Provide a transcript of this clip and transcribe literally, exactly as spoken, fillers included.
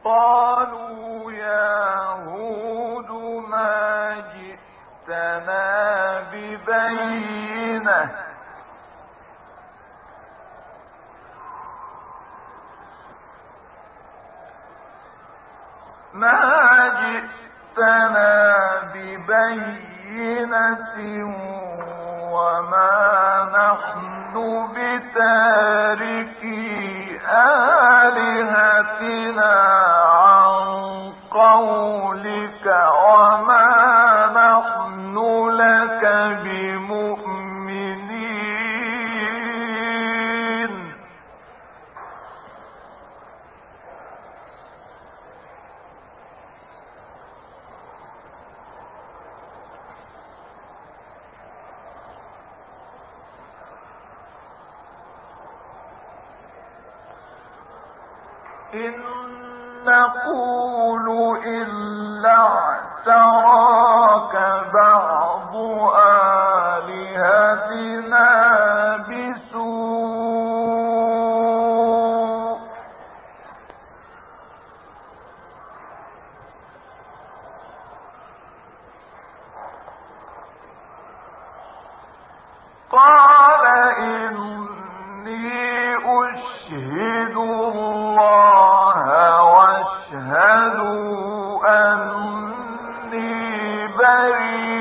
قالوا يا هود ما جئتنا ببينة ما جئتنا ببينة وما نحن بتاركي آلهتنا عن قولك وما نحن لك بمؤمنين. إن نقول إلا اعتراك بعض آلهتنا بسوء قال إني أشهد الله واشهدوا أني بريء